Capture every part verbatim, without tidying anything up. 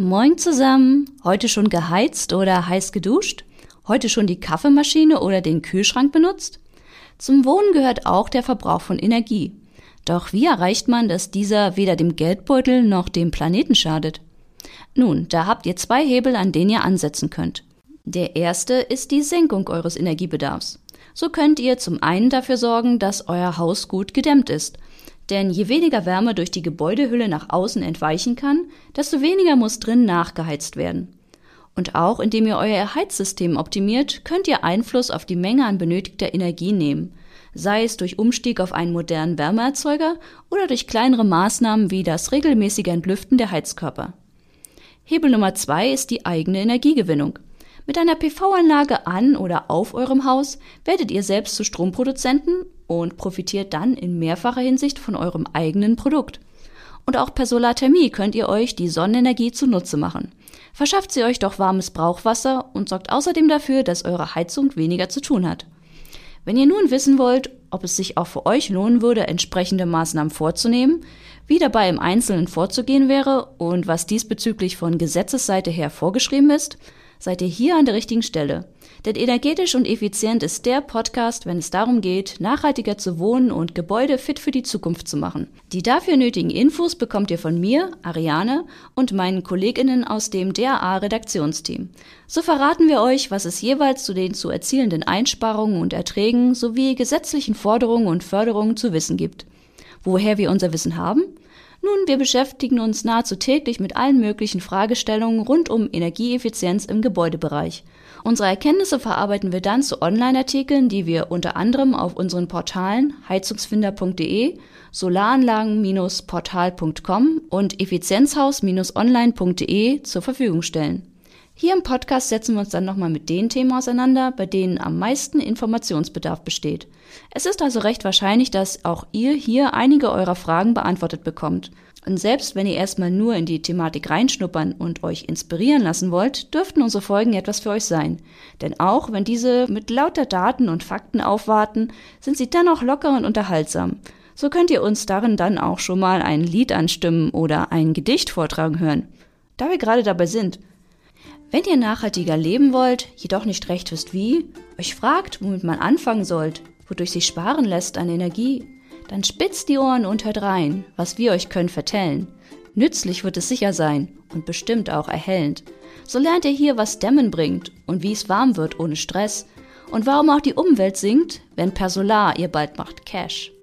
Moin zusammen, heute schon geheizt oder heiß geduscht? Heute schon die Kaffeemaschine oder den Kühlschrank benutzt? Zum Wohnen gehört auch der Verbrauch von Energie. Doch wie erreicht man, dass dieser weder dem Geldbeutel noch dem Planeten schadet? Nun, da habt ihr zwei Hebel, an denen ihr ansetzen könnt. Der erste ist die Senkung eures Energiebedarfs. So könnt ihr zum einen dafür sorgen, dass euer Haus gut gedämmt ist. Denn je weniger Wärme durch die Gebäudehülle nach außen entweichen kann, desto weniger muss drin nachgeheizt werden. Und auch indem ihr euer Heizsystem optimiert, könnt ihr Einfluss auf die Menge an benötigter Energie nehmen. Sei es durch Umstieg auf einen modernen Wärmeerzeuger oder durch kleinere Maßnahmen wie das regelmäßige Entlüften der Heizkörper. Hebel Nummer zwei ist die eigene Energiegewinnung. Mit einer P V-Anlage an oder auf eurem Haus werdet ihr selbst zu Stromproduzenten und profitiert dann in mehrfacher Hinsicht von eurem eigenen Produkt. Und auch per Solarthermie könnt ihr euch die Sonnenenergie zunutze machen. Verschafft sie euch doch warmes Brauchwasser und sorgt außerdem dafür, dass eure Heizung weniger zu tun hat. Wenn ihr nun wissen wollt, ob es sich auch für euch lohnen würde, entsprechende Maßnahmen vorzunehmen, wie dabei im Einzelnen vorzugehen wäre und was diesbezüglich von Gesetzesseite her vorgeschrieben ist, seid ihr hier an der richtigen Stelle. Denn Energetisch und Effizient ist der Podcast, wenn es darum geht, nachhaltiger zu wohnen und Gebäude fit für die Zukunft zu machen. Die dafür nötigen Infos bekommt ihr von mir, Ariane, und meinen KollegInnen aus dem D R A-Redaktionsteam. So verraten wir euch, was es jeweils zu den zu erzielenden Einsparungen und Erträgen sowie gesetzlichen Forderungen und Förderungen zu wissen gibt. Woher wir unser Wissen haben? Nun, wir beschäftigen uns nahezu täglich mit allen möglichen Fragestellungen rund um Energieeffizienz im Gebäudebereich. Unsere Erkenntnisse verarbeiten wir dann zu Online-Artikeln, die wir unter anderem auf unseren Portalen heizungsfinder punkt de, solaranlagen Bindestrich portal punkt com und effizienzhaus Bindestrich online punkt de zur Verfügung stellen. Hier im Podcast setzen wir uns dann nochmal mit den Themen auseinander, bei denen am meisten Informationsbedarf besteht. Es ist also recht wahrscheinlich, dass auch ihr hier einige eurer Fragen beantwortet bekommt. Und selbst wenn ihr erstmal nur in die Thematik reinschnuppern und euch inspirieren lassen wollt, dürften unsere Folgen etwas für euch sein. Denn auch wenn diese mit lauter Daten und Fakten aufwarten, sind sie dennoch locker und unterhaltsam. So könnt ihr uns darin dann auch schon mal ein Lied anstimmen oder ein Gedicht vortragen hören. Da wir gerade dabei sind: Wenn ihr nachhaltiger leben wollt, jedoch nicht recht wisst wie, euch fragt, womit man anfangen sollt, wodurch sich sparen lässt an Energie, dann spitzt die Ohren und hört rein, was wir euch können vertellen. Nützlich wird es sicher sein und bestimmt auch erhellend. So lernt ihr hier, was Dämmen bringt und wie es warm wird ohne Stress und warum auch die Umwelt sinkt, wenn per Solar ihr bald macht Cash.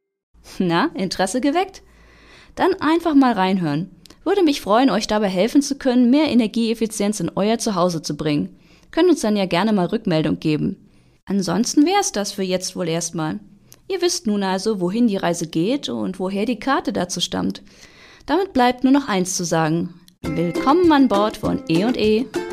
Na, Interesse geweckt? Dann einfach mal reinhören. Würde mich freuen, euch dabei helfen zu können, mehr Energieeffizienz in euer Zuhause zu bringen. Könnt uns dann ja gerne mal Rückmeldung geben. Ansonsten wär's das für jetzt wohl erstmal. Ihr wisst nun also, wohin die Reise geht und woher die Karte dazu stammt. Damit bleibt nur noch eins zu sagen. Willkommen an Bord von E und E.